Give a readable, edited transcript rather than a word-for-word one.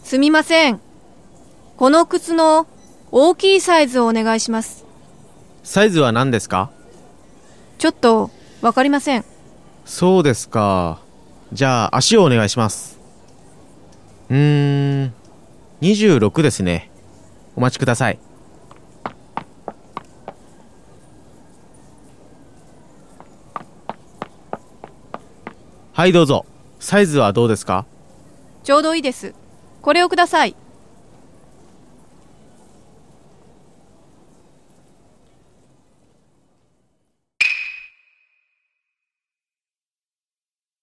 すみません。この靴の大きいサイズをお願いします。 サイズは何ですか？ ちょっとわかりません。 そうですか。じゃあ足をお願いします。26ですね。お待ちください。はい、どうぞ。サイズはどうですか？ ちょうどいいです。これをください。